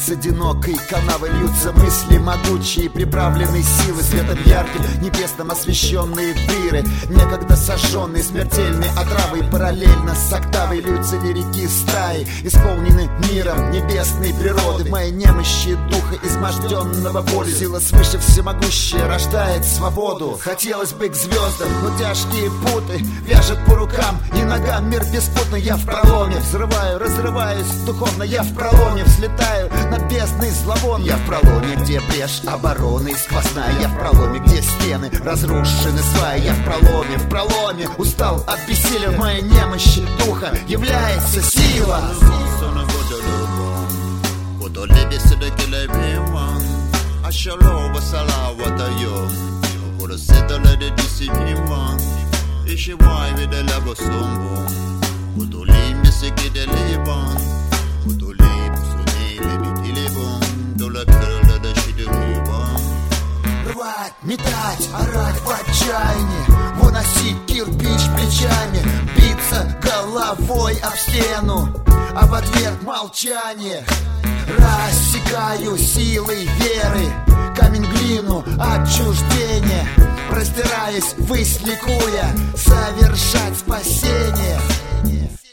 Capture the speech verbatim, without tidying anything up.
Из одинокой канавы льются мысли могучие, приправленные силой, светом ярким, небесным освещенные дыры, некогда сожженные смертельной отравой. Параллельно с октавой льются лирики стаи, исполнены миром небесной природы. В моей немощи духа изможденного боли сила свыше всемогущая рождает свободу. Хотелось бы к звездам, но тяжкие путы вяжет по рукам и ногам. Мир беспутный, я в проломе взрываю, разрываюсь духовно, я в проломе взлетаю над бездной зловон. Я в проломе, где брешь обороны сквозная, я в проломе, где стены разрушены сваи. Я в проломе, в проломе устал от бессилия, в моей немощи духа является сила. Рвать, метать, орать в отчаянии, выносить кирпич плечами, биться головой об стену, а в ответ молчание. Рассекаю силой веры камень, глину, отчуждение, простираясь ввысь, ликуя, совершать спасение.